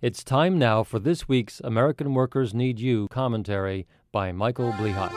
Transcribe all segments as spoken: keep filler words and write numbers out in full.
It's time now for this week's American Workers Need You commentary by Michael Blihash.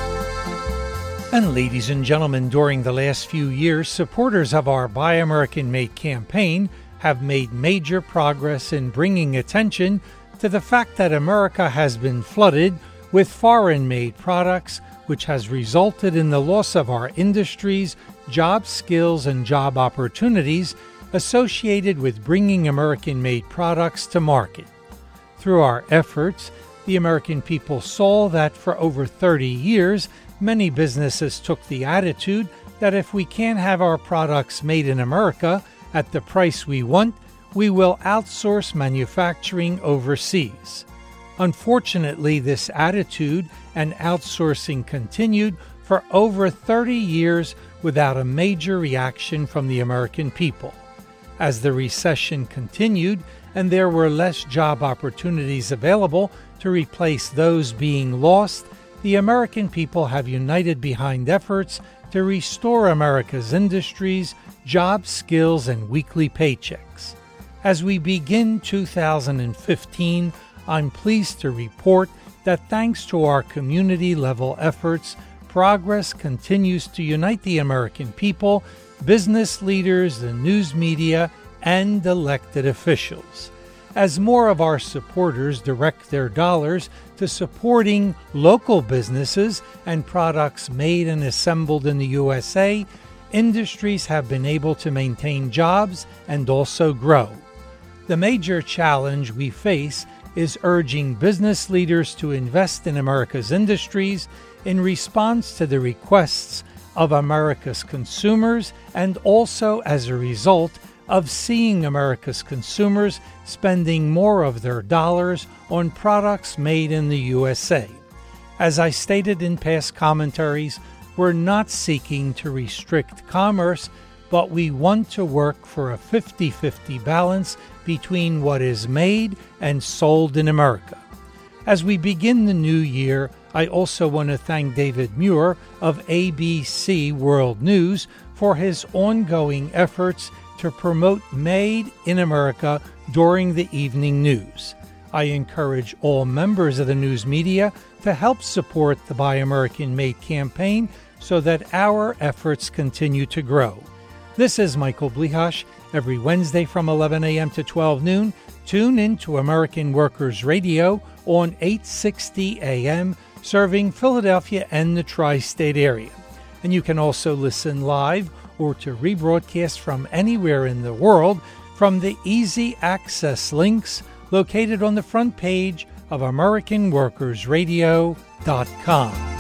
And ladies and gentlemen, during the last few years, supporters of our Buy American Made campaign have made major progress in bringing attention to the fact that America has been flooded with foreign-made products, which has resulted in the loss of our industries, job skills, and job opportunities associated with bringing American-made products to market. Through our efforts, the American people saw that for over thirty years, many businesses took the attitude that if we can't have our products made in America at the price we want, we will outsource manufacturing overseas. Unfortunately, this attitude and outsourcing continued for over thirty years without a major reaction from the American people. As the recession continued and there were less job opportunities available to replace those being lost, the American people have united behind efforts to restore America's industries, job skills, and weekly paychecks. As we begin two thousand fifteen, I'm pleased to report that thanks to our community-level efforts, progress continues to unite the American people, business leaders, the news media, and elected officials. As more of our supporters direct their dollars to supporting local businesses and products made and assembled in the U S A, industries have been able to maintain jobs and also grow. The major challenge we face is urging business leaders to invest in America's industries in response to the requests of America's consumers and also as a result of seeing America's consumers spending more of their dollars on products made in the U S A. As I stated in past commentaries, we're not seeking to restrict commerce, but we want to work for a fifty-fifty balance between what is made and sold in America. As we begin the new year, I also want to thank David Muir of A B C World News for his ongoing efforts to promote Made in America during the evening news. I encourage all members of the news media to help support the Buy American Made campaign so that our efforts continue to grow. This is Michael Blihash. Every Wednesday from eleven a.m. to twelve noon, tune in to American Workers Radio on eight sixty a.m., serving Philadelphia and the tri-state area. And you can also listen live or to rebroadcast from anywhere in the world from the easy access links located on the front page of American Workers Radio dot com.